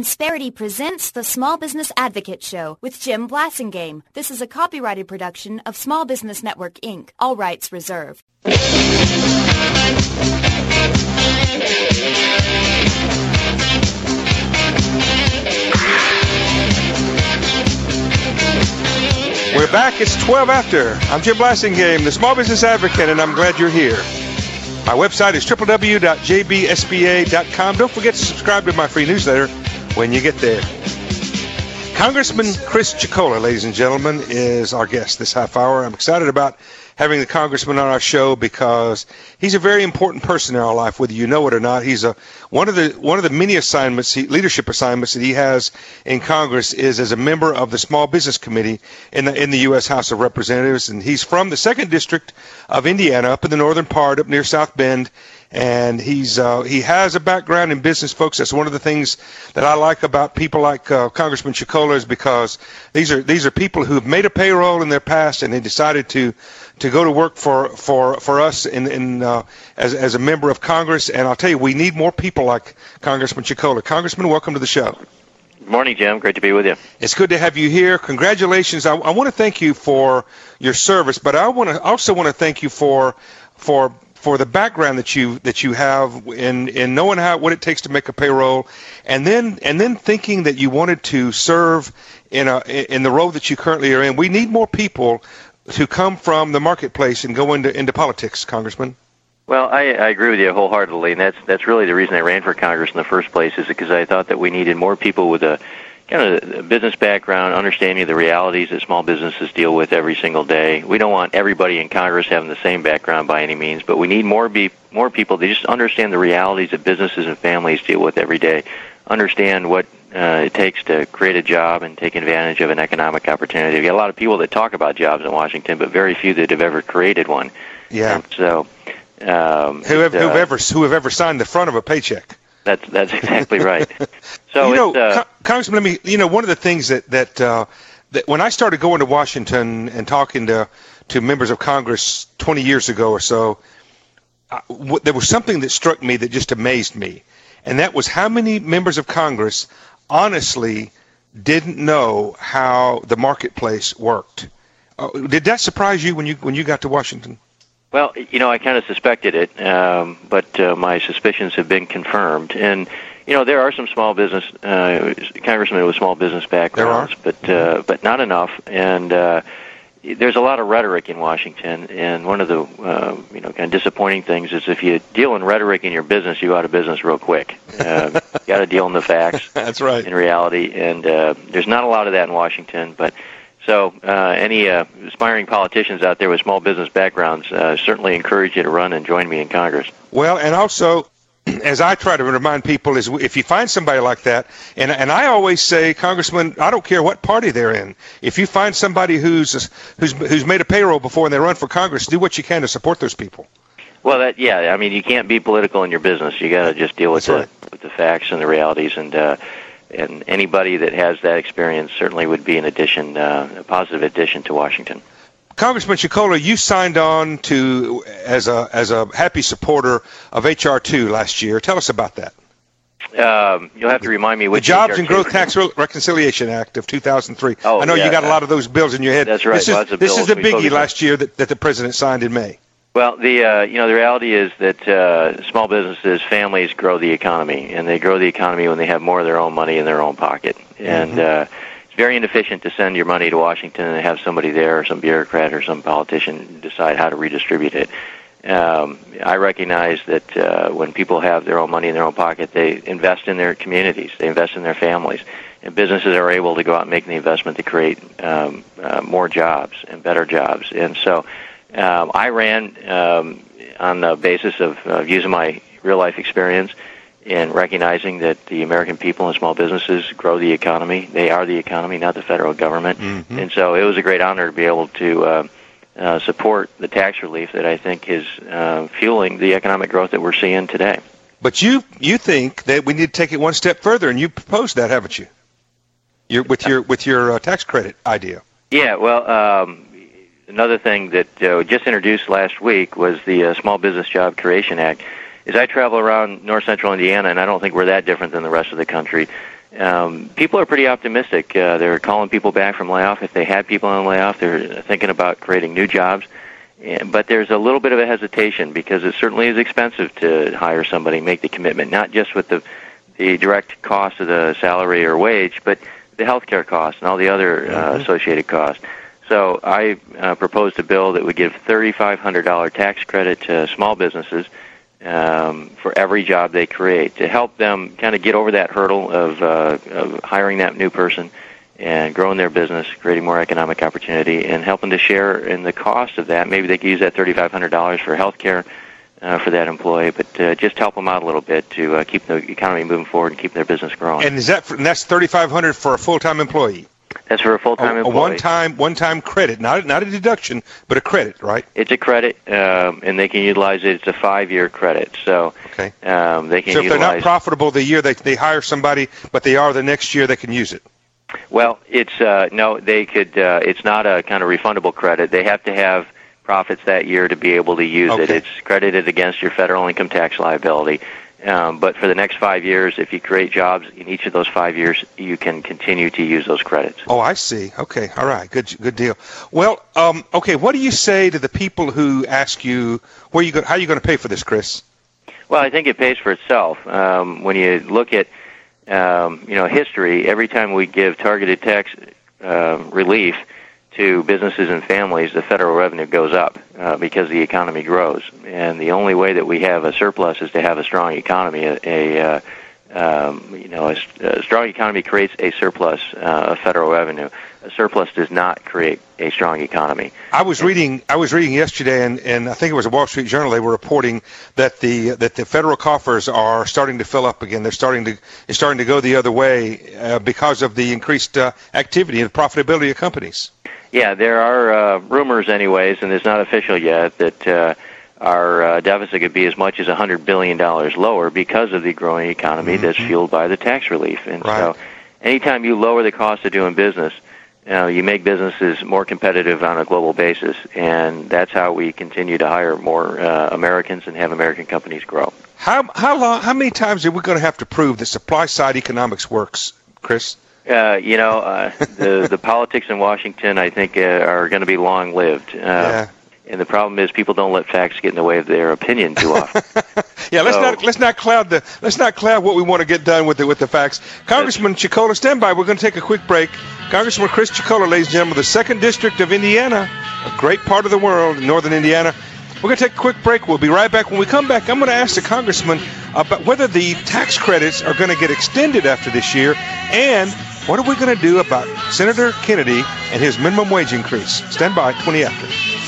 Insperity presents the Small Business Advocate Show with Jim Blasingame. This is a copyrighted production of Small Business Network, Inc. All rights reserved. We're back. It's 12 after. I'm Jim Blasingame, the Small Business Advocate, and I'm glad you're here. My website is www.jbsba.com. Don't forget to subscribe to my free newsletter when you get there. Congressman Chris Ciccolo, ladies and gentlemen, is our guest this half hour. I'm excited about having the congressman on our show because he's a very important person in our life, whether you know it or not. He's one of the many assignments, leadership assignments that he has in Congress is as a member of the Small Business Committee in the U.S. House of Representatives, and he's from the 2nd District of Indiana, up in the northern part, up near South Bend. And he has a background in business, folks. That's one of the things that I like about people like Congressman Ciccolo, is because these are people who have made a payroll in their past, and they decided to go to work for us as a member of Congress. And I'll tell you, we need more people like Congressman Ciccolo. Congressman, welcome to the show. Good morning, Jim. Great to be with you. It's good to have you here. Congratulations. I want to thank you for your service, but I also want to thank you for the background that you have in knowing what it takes to make a payroll, and then thinking that you wanted to serve in the role that you currently are in. We need more people to come from the marketplace and go into politics, Congressman. Well, I agree with you wholeheartedly, and that's really the reason I ran for Congress in the first place, is because I thought that we needed more people with a kind of a business background, understanding of the realities that small businesses deal with every single day. We don't want everybody in Congress having the same background by any means, but we need more people to just understand the realities that businesses and families deal with every day, understand what it takes to create a job and take advantage of an economic opportunity. We got a lot of people that talk about jobs in Washington, but very few that have ever created one. Yeah. And so, who have ever signed the front of a paycheck. That's exactly right. So, Congressman, one of the things that when I started going to Washington and talking to members of Congress 20 years ago or so, there was something that struck me that just amazed me, and that was how many members of Congress honestly didn't know how the marketplace worked. Did that surprise you when you got to Washington? Well, I kind of suspected it, but my suspicions have been confirmed. And, there are some small business congressmen with small business backgrounds, but not enough. And there's a lot of rhetoric in Washington. And one of the kind of disappointing things is if you deal in rhetoric in your business, you go out of business real quick. You got to deal in the facts. That's right. In reality, and there's not a lot of that in Washington, but. So any aspiring politicians out there with small business backgrounds, certainly encourage you to run and join me in Congress. Well, and also, as I try to remind people, is if you find somebody like that, and I always say, Congressman, I don't care what party they're in. If you find somebody who's made a payroll before and they run for Congress, do what you can to support those people. Well, you can't be political in your business. You got to just deal with the facts and the realities, and anybody that has that experience certainly would be a positive addition to Washington. Congressman Ciccolo, you signed on as a happy supporter of H.R. 2 last year. Tell us about that. You'll have to remind me which. The Jobs and Growth Tax Reconciliation Act of 2003. I know you got a lot of those bills in your head. That's right. This is the biggie last year that the president signed in May. Well, the reality is that small businesses, families grow the economy, and they grow the economy when they have more of their own money in their own pocket. And it's very inefficient to send your money to Washington and have somebody there, or some bureaucrat or some politician decide how to redistribute it. I recognize that when people have their own money in their own pocket, they invest in their communities, they invest in their families, and businesses are able to go out and make the investment to create more jobs and better jobs. And so I ran on the basis of using my real-life experience and recognizing that the American people and small businesses grow the economy. They are the economy, not the federal government. Mm-hmm. And so it was a great honor to be able to support the tax relief that I think is fueling the economic growth that we're seeing today. But you think that we need to take it one step further, and you proposed that, haven't you? With your tax credit idea. Yeah, well, another thing that just introduced last week was the Small Business Job Creation Act. As I travel around north central Indiana, and I don't think we're that different than the rest of the country, people are pretty optimistic. They're calling people back from layoff. If they had people on layoff, they're thinking about creating new jobs. But there's a little bit of a hesitation because it certainly is expensive to hire somebody, make the commitment, not just with the direct cost of the salary or wage, but the health care costs and all the other associated costs. So I proposed a bill that would give $3,500 tax credit to small businesses for every job they create to help them kind of get over that hurdle of hiring that new person and growing their business, creating more economic opportunity, and helping to share in the cost of that. Maybe they could use that $3,500 for health care for that employee, but just help them out a little bit to keep the economy moving forward and keep their business growing. And that's $3,500 for a full-time employee? That's for a full-time employee. A one-time credit, not a deduction, but a credit, right? It's a credit, and they can utilize it. It's a 5-year credit, so okay. They can utilize. So if they're not profitable the year they hire somebody, but they are the next year, they can use it. Well, it's no, they could. It's not a kind of refundable credit. They have to have profits that year to be able to use it. It's credited against your federal income tax liability. But for the next 5 years, if you create jobs in each of those 5 years, you can continue to use those credits. Oh, I see. Okay, all right, good deal. Well, okay, what do you say to the people who ask you how are you going to pay for this, Chris? Well, I think it pays for itself. When you look at history, every time we give targeted tax relief to businesses and families, the federal revenue goes up because the economy grows. And the only way that we have a surplus is to have a strong economy. A strong economy creates a surplus of federal revenue. A surplus does not create a strong economy. I was reading yesterday, and I think it was a Wall Street Journal. They were reporting that the federal coffers are starting to fill up again. It's starting to go the other way because of the increased activity and profitability of companies. Yeah, there are rumors, anyways, and it's not official yet, that our deficit could be as much as $100 billion lower because of the growing economy that's fueled by the tax relief. And so anytime you lower the cost of doing business, you make businesses more competitive on a global basis, and that's how we continue to hire more Americans and have American companies grow. How many times are we going to have to prove that supply-side economics works, Chris? The politics in Washington, I think, are going to be long-lived. And the problem is people don't let facts get in the way of their opinion too often. Let's not cloud what we want to get done with the facts. Congressman Ciccolo, stand by. We're going to take a quick break. Congressman Chris Ciccolo, ladies and gentlemen, the 2nd District of Indiana, a great part of the world, northern Indiana. We're going to take a quick break. We'll be right back. When we come back, I'm going to ask the congressman about whether the tax credits are going to get extended after this year, and what are we going to do about Senator Kennedy and his minimum wage increase. Stand by, 20 after.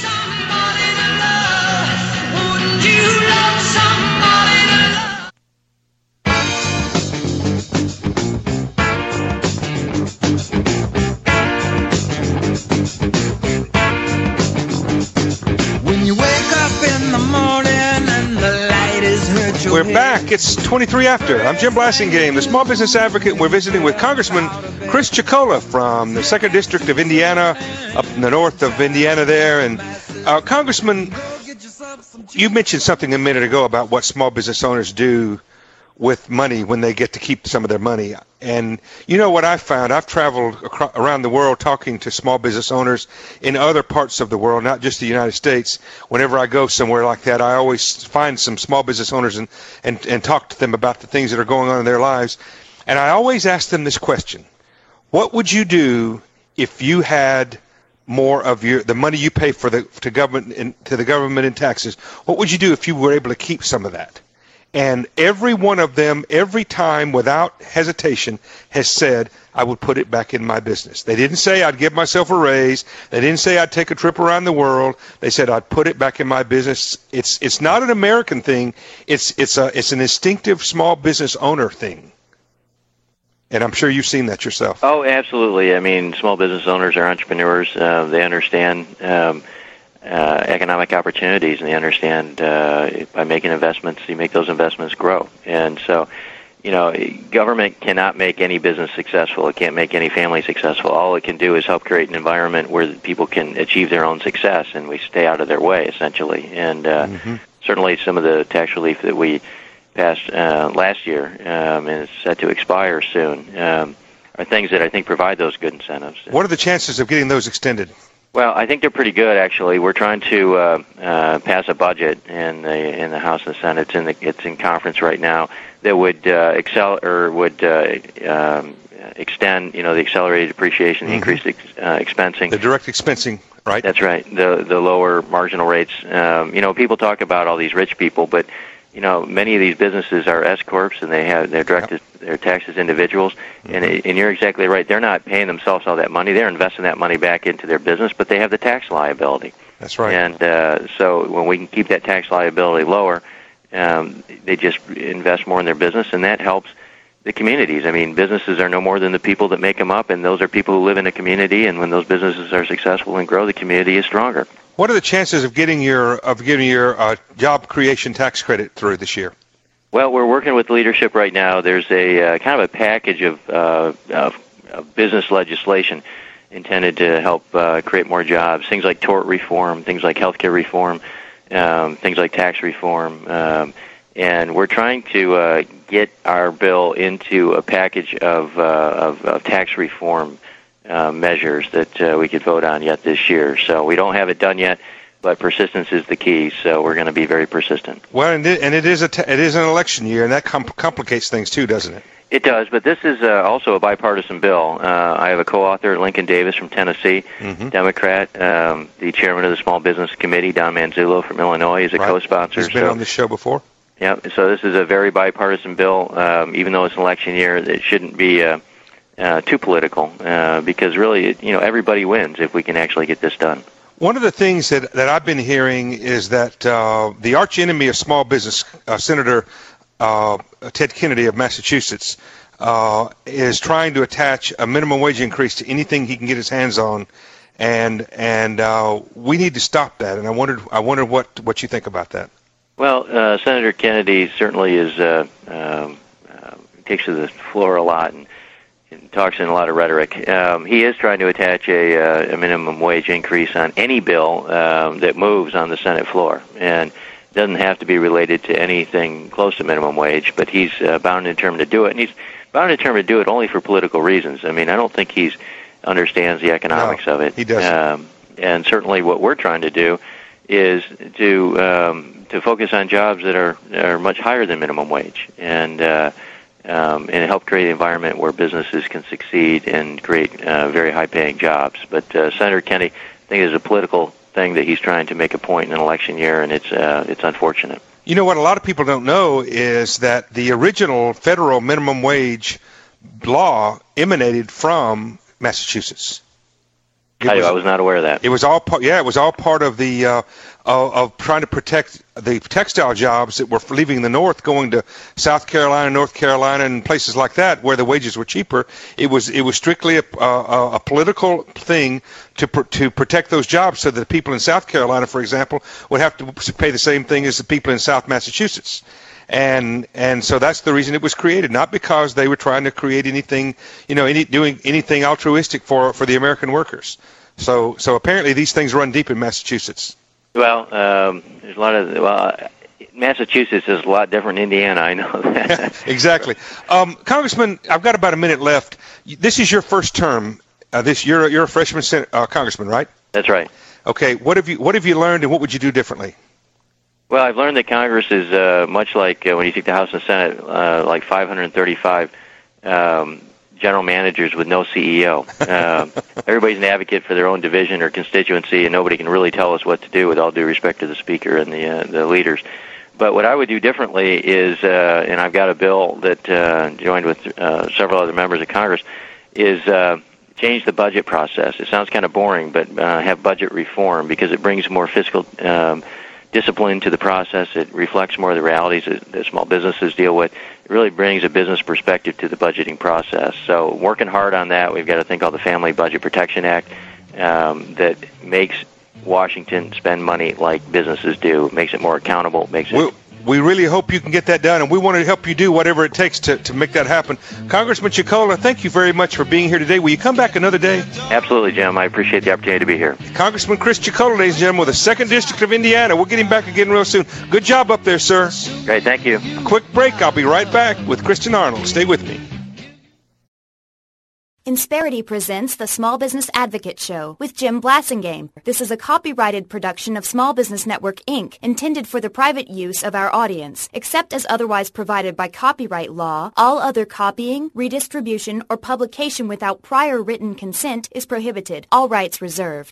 We're back. It's 23 after. I'm Jim Blassingame, the Small Business Advocate, and we're visiting with Congressman Chris Ciccolo from the 2nd District of Indiana, up in the north of Indiana there. And Congressman, you mentioned something a minute ago about what small business owners do with money when they get to keep some of their money. And you know what I've found? I've traveled around the world talking to small business owners in other parts of the world, not just the United States. Whenever I go somewhere like that, I always find some small business owners and talk to them about the things that are going on in their lives. And I always ask them this question: what would you do if you had more of the money you pay to the government in taxes? What would you do if you were able to keep some of that? And every one of them, every time, without hesitation, has said, I would put it back in my business. They didn't say I'd give myself a raise. They didn't say I'd take a trip around the world. They said I'd put it back in my business. It's not an American thing. It's an instinctive small business owner thing. And I'm sure you've seen that yourself. Oh, absolutely. I mean, small business owners are entrepreneurs. They understand economic opportunities, and they understand by making investments, you make those investments grow. And so, government cannot make any business successful. It can't make any family successful. All it can do is help create an environment where people can achieve their own success, and we stay out of their way, essentially. And certainly some of the tax relief that we passed last year, and it's set to expire soon, are things that I think provide those good incentives. What are the chances of getting those extended? Well, I think they're pretty good, actually. We're trying to pass a budget in the House and the Senate. It's in conference right now that would extend, the accelerated depreciation, the increased expensing. The direct expensing, right? That's right. The lower marginal rates. People talk about all these rich people, but many of these businesses are S corps, and they're directed their taxes individuals. And you're exactly right. They're not paying themselves all that money. They're investing that money back into their business, but they have the tax liability. That's right. And so when we can keep that tax liability lower, they just invest more in their business, and that helps the communities. I mean, businesses are no more than the people that make them up, and those are people who live in a community. And when those businesses are successful and grow, the community is stronger. What are the chances of getting your job creation tax credit through this year? Well, we're working with leadership right now. There's a kind of a package of business legislation intended to help create more jobs. Things like tort reform, things like healthcare reform, things like tax reform, and we're trying to get our bill into a package of tax reform measures that we could vote on yet this year. So we don't have it done yet, but persistence is the key. So we're going to be very persistent. Well, and it is an election year, and that complicates things too, doesn't it? It does, but this is also a bipartisan bill. I have a co-author, Lincoln Davis from Tennessee, Democrat. The chairman of the Small Business Committee, Don Manzullo from Illinois, is a co-sponsor. He's been on this show before. Yeah, so this is a very bipartisan bill. Even though it's an election year, it shouldn't be too political because really, everybody wins if we can actually get this done. One of the things that I've been hearing is that the archenemy of small business, Senator Ted Kennedy of Massachusetts, is trying to attach a minimum wage increase to anything he can get his hands on, and we need to stop that. And I wondered what you think about that. Well, Senator Kennedy certainly takes to the floor a lot and talks in a lot of rhetoric. He is trying to attach a minimum wage increase on any bill that moves on the Senate floor, and it doesn't have to be related to anything close to minimum wage, but he's bound and determined to do it, and he's bound and determined to do it only for political reasons. I mean, I don't think he understands the economics of it. He doesn't. And certainly what we're trying to do is to focus on jobs that are much higher than minimum wage, and help create an environment where businesses can succeed and create very high-paying jobs. But Senator Kennedy, I think, is a political thing that he's trying to make a point in an election year, and it's unfortunate. You know what a lot of people don't know is that the original federal minimum wage law emanated from Massachusetts. I was not aware of that. It was all part. Yeah, it was all part of the of trying to protect the textile jobs that were leaving the North, going to South Carolina, North Carolina, and places like that where the wages were cheaper. It was strictly a political thing to protect those jobs, so that the people in South Carolina, for example, would have to pay the same thing as the people in South Massachusetts. And so that's the reason it was created, not because they were trying to create anything, doing anything altruistic for the American workers. So apparently these things run deep in Massachusetts. Well, there's a lot of Massachusetts is a lot different than Indiana. I know that. Exactly, Congressman. I've got about a minute left. This is your first term. You're a freshman congressman, right? That's right. Okay. What have you learned, and what would you do differently? Well, I've learned that Congress is much like when you take the House and Senate, like 535 general managers with no CEO. Everybody's an advocate for their own division or constituency, and nobody can really tell us what to do, with all due respect to the Speaker and the leaders. But what I would do differently is, and I've got a bill that joined with several other members of Congress, is change the budget process. It sounds kind of boring, but have budget reform, because it brings more fiscal discipline to the process. It reflects more of the realities that small businesses deal with. It really brings a business perspective to the budgeting process. So working hard on that. We've got a thing called the Family Budget Protection Act that makes Washington spend money like businesses do. Makes it more accountable. Makes it we really hope you can get that done, and we want to help you do whatever it takes to make that happen. Congressman Ciccolo, thank you very much for being here today. Will you come back another day? Absolutely, Jim. I appreciate the opportunity to be here. Congressman Chris Ciccolo, ladies and gentlemen, with the 2nd District of Indiana. We'll get him back again real soon. Good job up there, sir. Great, thank you. Quick break. I'll be right back with Kristen Arnold. Stay with me. Insperity presents the Small Business Advocate Show with Jim Blasingame. This is a copyrighted production of Small Business Network, Inc., intended for the private use of our audience. Except as otherwise provided by copyright law, all other copying, redistribution, or publication without prior written consent is prohibited. All rights reserved.